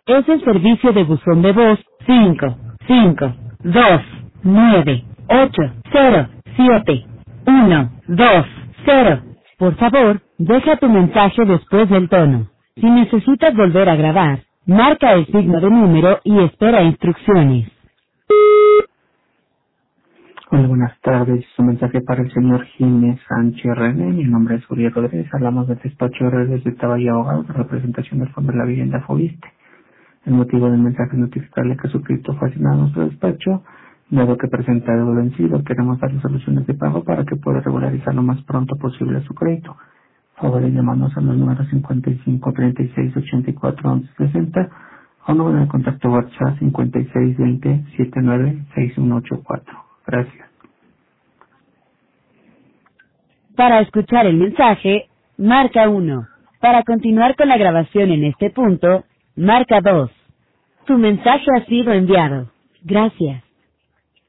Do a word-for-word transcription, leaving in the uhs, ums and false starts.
Es el servicio de buzón de voz cinco cinco dos nueve ocho cero siete uno dos cero. Por favor, deja tu mensaje después del tono. Si necesitas volver a grabar, marca el signo de número y espera instrucciones. Hola, buenas tardes. Un mensaje para el señor Jiménez Sánchez René. Mi nombre es Uriel Rodríguez. Hablamos del despacho de redes de Tabay Abogados, de representación del Fondo de la Vivienda Fobiste. El motivo del mensaje es notificarle que su crédito fue asignado a nuestro despacho, dado que presenta deuda vencido. Queremos darle soluciones de pago para que pueda regularizar lo más pronto posible su crédito. Favor de llamarnos a los números cincuenta y cinco, treinta y seis, ochenta y cuatro, once, sesenta o número de contacto WhatsApp cincuenta y seis, veinte, setenta y nueve, sesenta y uno ochenta y cuatro. Gracias. Para escuchar el mensaje, marca uno. Para continuar con la grabación en este punto, marca dos. Tu mensaje ha sido enviado. Gracias.